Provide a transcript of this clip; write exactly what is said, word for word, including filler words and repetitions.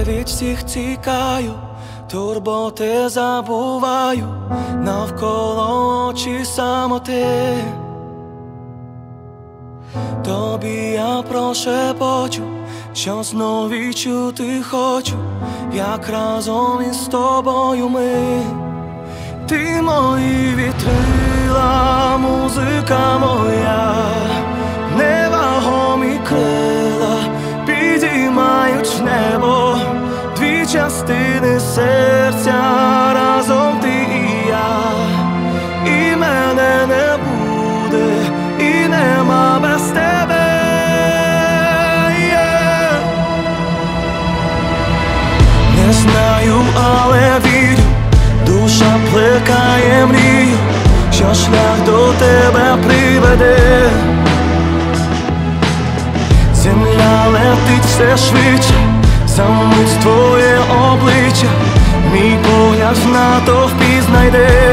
від всіх тікаю, турботи забуваю, навколо очі самоти. Тобі я прошепочу, що знов відчути хочу, як разом із тобою ми. Ти мої вітрила, музика моя, невагомі крила підіймають в небо, дві частини серця, разом ти і я. І мене не буде, і нема без тебе. Yeah. Не знаю, але вірю, душа плекає мрію, що шлях до тебе приведе. Земля летить все швидше, за мить твоє обличчя, мій погляд в натовпі знайде.